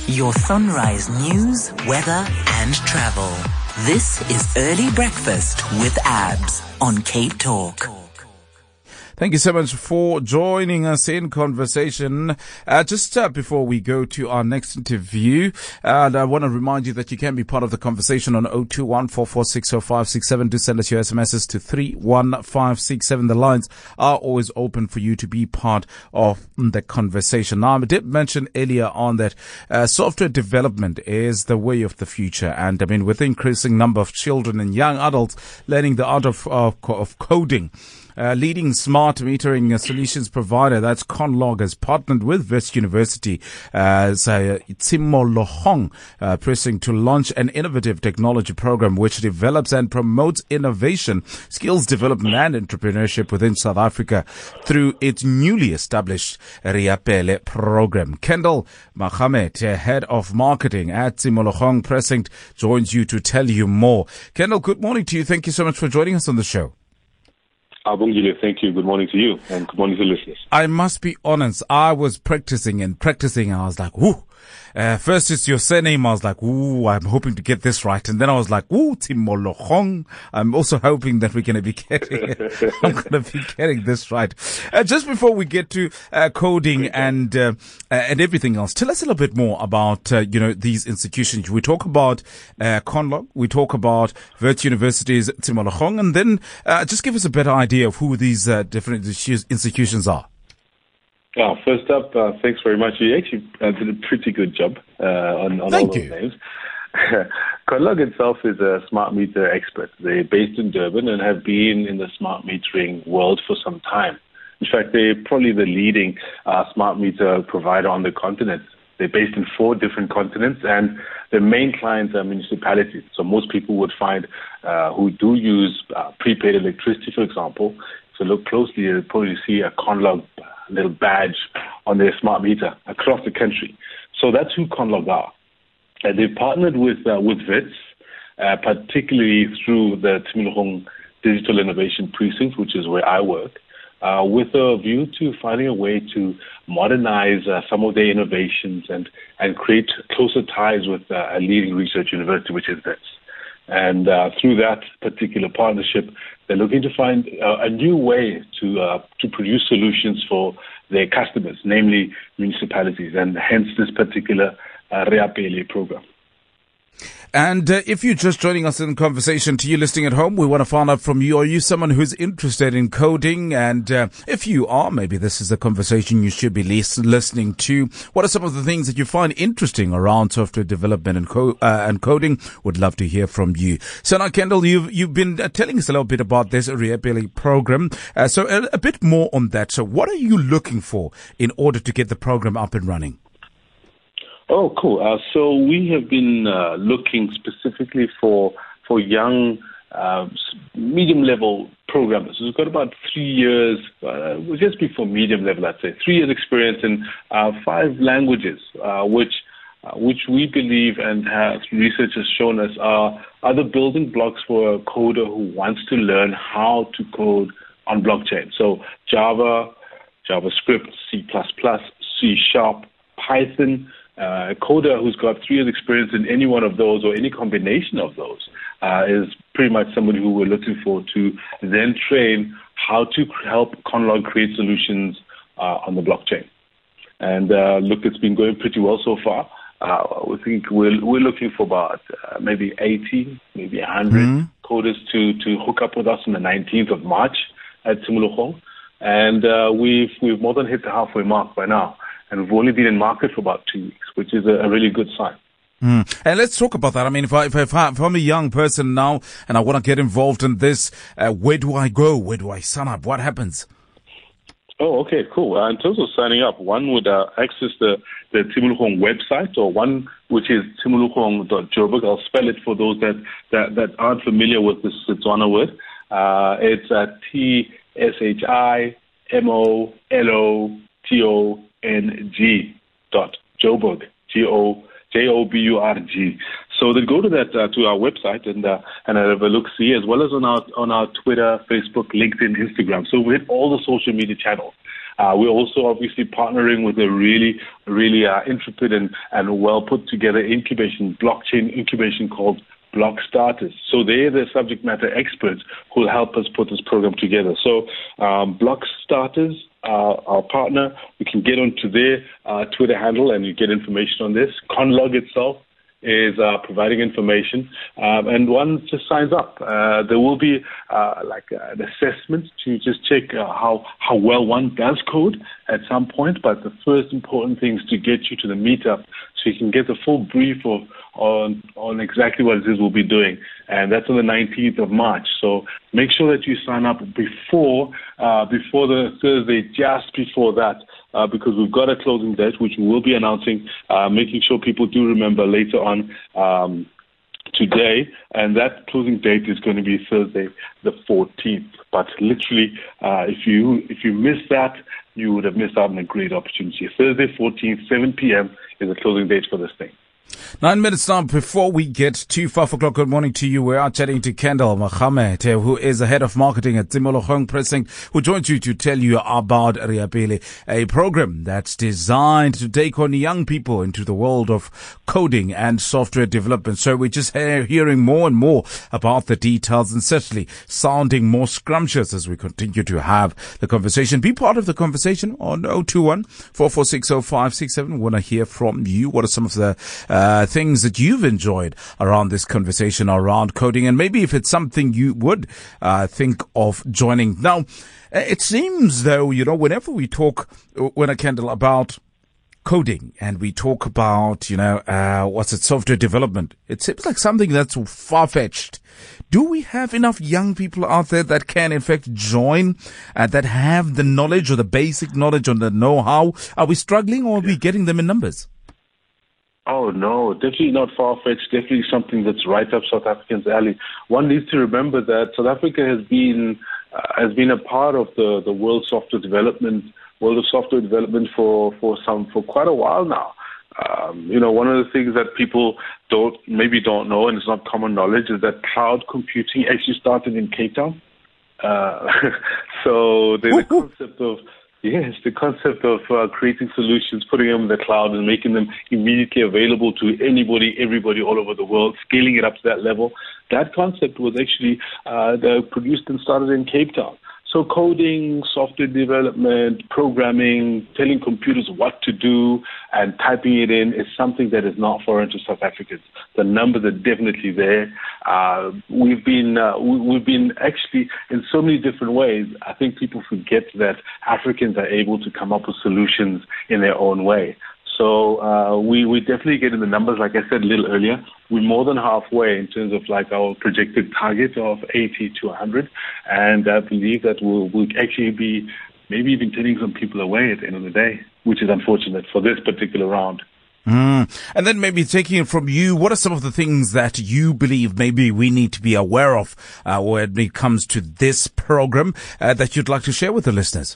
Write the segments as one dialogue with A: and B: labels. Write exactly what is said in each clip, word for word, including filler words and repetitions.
A: Your sunrise news, weather and travel. This is Early Breakfast with Abs on Cape Talk.
B: Thank you so much for joining us in conversation. Uh, just uh, before we go to our next interview, and I want to remind you that you can be part of the conversation on zero two one, four four six, zero five six seven. Do send us your S M Ses to three one five six seven. The lines are always open for you to be part of the conversation. Now, I did mention earlier on that uh, software development is the way of the future. And I mean, with the increasing number of children and young adults learning the art of, of, of coding, Uh, leading smart metering uh, solutions provider, that's Conlog, has partnered with Wits University as uh, Tshimolohong uh, pressing to launch an innovative technology program which develops and promotes innovation, skills development and entrepreneurship within South Africa through its newly established Riapele program. Kendall Mohamed, uh, head of marketing at Tshimolohong Pressing, joins you to tell you more. Kendall, good morning to you. Thank you so much for joining us on the show.
C: Thank you. Good morning to you and good morning to listeners.
B: I must be honest, I was practicing and practicing and I was like, whoo. Uh, first it's your surname. I was like, ooh, I'm hoping to get this right. And then I was like, ooh, Tshimolohong. I'm also hoping that we're going to be getting, I'm going to be getting this right. Uh, just before we get to uh, coding and, uh, and everything else, tell us a little bit more about, uh, you know, these institutions. We talk about, uh, Conlog. We talk about Wits University's Tshimolohong, and then, uh, just give us a better idea of who these, uh, different institutions are.
C: Uh, first up, uh, thanks very much. You actually uh, did a pretty good job uh, on, on all those
B: you.
C: names. Conlog itself is a smart meter expert. They're based in Durban and have been in the smart metering world for some time. In fact, they're probably the leading uh, smart meter provider on the continent. They're based in four different continents, and their main clients are municipalities. So most people would find uh, who do use uh, prepaid electricity, for example. If you look closely, you'll probably see a Conlog little badge on their smart meter across the country. So that's who Conlog are. Uh, they've partnered with uh, with Wits, uh, particularly through the Tshimolohong Digital Innovation Precinct, which is where I work, uh, with a view to finding a way to modernize uh, some of their innovations and, and create closer ties with uh, a leading research university, which is Wits. And uh, through that particular partnership, they're looking to find uh, a new way to uh, to produce solutions for their customers, namely municipalities, and hence this particular uh, Riapele program.
B: And uh, if you're just joining us in conversation, to you listening at home, we want to find out from you, are you someone who's interested in coding? And uh, if you are, maybe this is the conversation you should be lis- listening to. What are some of the things that you find interesting around software development and, co- uh, and coding? Would love to hear from you. So now, Kendall, you've, you've been uh, telling us a little bit about this Riapele program. Uh, so a, a bit more on that. So what are you looking for in order to get the program up and running?
C: Oh, cool. Uh, so we have been uh, looking specifically for for young, uh, medium-level programmers. We've got about three years, uh, we'll just be for medium level, I'd say, three years experience in uh, five languages, uh, which uh, which we believe and have research has shown us are, are the building blocks for a coder who wants to learn how to code on blockchain. So Java, JavaScript, C plus plus, C Sharp, Python. Uh, a coder who's got three years experience in any one of those or any combination of those uh, is pretty much somebody who we're looking for to then train how to help Conlog create solutions uh, on the blockchain. And uh, look, it's been going pretty well so far. Uh, we think we're, we're looking for about uh, maybe eighty, maybe one hundred mm-hmm. coders to, to hook up with us on the nineteenth of March at Tshimolohong. And uh, we've, we've more than hit the halfway mark by now. And we've only been in market for about two weeks, which is a, a really good sign.
B: Mm. And let's talk about that. I mean, if, I, if, I, if I'm a young person now and I want to get involved in this, uh, where do I go? Where do I sign up? What happens?
C: Oh, okay, cool. Uh, in terms of signing up, one would uh, access the, the Tshimolohong website, or one which is tshimolohong dot joburg. I'll spell it for those that, that, that aren't familiar with this Setswana word. Uh, it's uh, T S H I M O L O T O N G dot Joburg, G O J O B U R G. So then go to that uh, to our website and uh, and have a look see, as well as on our on our Twitter, Facebook, LinkedIn, Instagram. So we hit all the social media channels. Uh, we're also obviously partnering with a really, really uh, intrepid and, and well put together incubation, blockchain incubation called Block Starters. So they're the subject matter experts who will help us put this program together. So um, Block Starters, uh, our partner, you can get onto their uh, Twitter handle and you get information on this. Conlog itself is uh, providing information, um, and one just signs up. Uh, there will be uh, like uh, an assessment to just check uh, how how well one does code at some point. But the first important thing is to get you to the meetup so you can get the full brief of on on exactly what it is we'll be doing, and that's on the nineteenth of March. So make sure that you sign up before uh, before the Thursday, just before that. Uh, because we've got a closing date, which we will be announcing, uh, making sure people do remember later on um, today. And that closing date is going to be Thursday, the fourteenth. But literally, uh, if you if you miss that, you would have missed out on a great opportunity. Thursday, fourteenth, seven p.m. is the closing date for this thing.
B: Nine minutes now before we get to five o'clock. Good morning to you. We are chatting to Kendall Mohammed, who is the head of marketing at Tshimologong Precinct, who joins you to tell you about Riapele, a program that's designed to take on young people into the world of coding and software development. So we're just hearing more and more about the details and certainly sounding more scrumptious as we continue to have the conversation. Be part of the conversation on zero two one, four four six, zero five six seven. We want to hear from you. What are some of the uh, Uh, things that you've enjoyed around this conversation around coding, and maybe if it's something you would uh, think of joining. Now, it seems though, you know, whenever we talk, when I Kendall, about coding and we talk about, you know, uh, what's it, software development, it seems like something that's far-fetched. Do we have enough young people out there that can in fact join, uh, that have the knowledge or the basic knowledge or the know-how? Are we struggling, or are we getting them in numbers?
C: Oh, no, definitely not far-fetched, definitely something that's right up South Africans' alley. One needs to remember that South Africa has been uh, has been a part of the, the world software development, world of software development for, for some for quite a while now. Um, you know, one of the things that people don't maybe don't know, and it's not common knowledge, is that cloud computing actually started in Cape Town. Uh, so there's a concept of Yes, the concept of uh, creating solutions, putting them in the cloud and making them immediately available to anybody, everybody all over the world, scaling it up to that level. That concept was actually uh, produced and started in Cape Town. So coding, software development, programming, telling computers what to do and typing it in is something that is not foreign to South Africans. The numbers are definitely there. Uh, we've been uh, we, we've been actually in so many different ways. I think people forget that Africans are able to come up with solutions in their own way. So uh, we, we definitely get in the numbers, like I said a little earlier. We're more than halfway in terms of like our projected target of eighty to one hundred. And I believe that we'll, we'll actually be maybe even turning some people away at the end of the day, which is unfortunate for this particular round.
B: Mm. And then maybe taking it from you, what are some of the things that you believe maybe we need to be aware of uh, when it comes to this program uh, that you'd like to share with the listeners?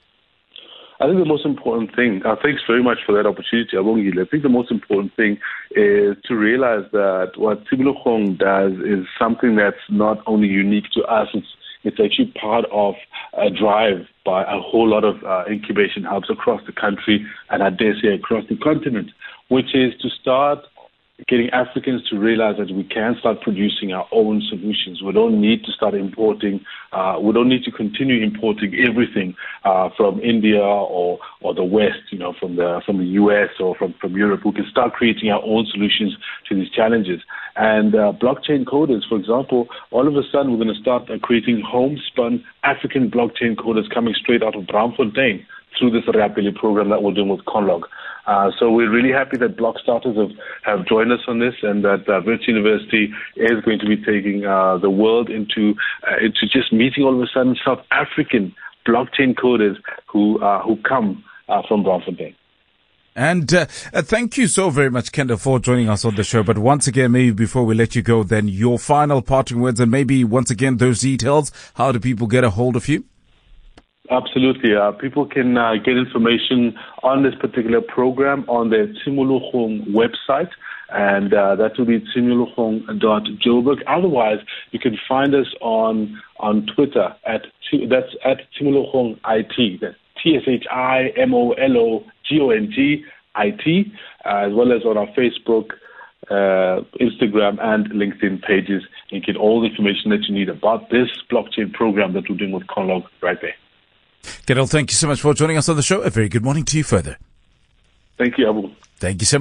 C: I think the most important thing, uh, thanks very much for that opportunity, Abongile. I think the most important thing is to realize that what Tshimologong does is something that's not only unique to us, it's, it's actually part of a drive by a whole lot of uh, incubation hubs across the country and I dare say across the continent, which is to start getting Africans to realize that we can start producing our own solutions. We don't need to start importing, uh, we don't need to continue importing everything uh, from India or or the West, you know, from the from the U S or from, from Europe. We can start creating our own solutions to these challenges. And uh, blockchain coders, for example, all of a sudden we're going to start uh, creating homespun African blockchain coders coming straight out of Braamfontein through this Riapele program that we're doing with Conlog. Uh, so we're really happy that Block Starters have, have joined us on this, and that uh, Wits University is going to be taking uh, the world into uh, into just meeting all of a sudden South African blockchain coders who uh, who come uh, from Braamfontein.
B: And uh, uh, thank you so very much, Kendall, for joining us on the show. But once again, maybe before we let you go, then your final parting words, and maybe once again those details. How do people get a hold of you?
C: Absolutely. Uh, people can uh, get information on this particular program on the Tshimologong website, and uh, that will be tshimologong dot joburg. Otherwise, you can find us on on Twitter at that's at Tshimologong I T. That's T S H I M O L O G O N G I T, uh, as well as on our Facebook, uh, Instagram, and LinkedIn pages. You get all the information that you need about this blockchain program that we're doing with Conlog right there.
B: Kenel, thank you so much for joining us on the show. A very good morning to you further.
C: Thank you, Abu.
B: Thank you so much.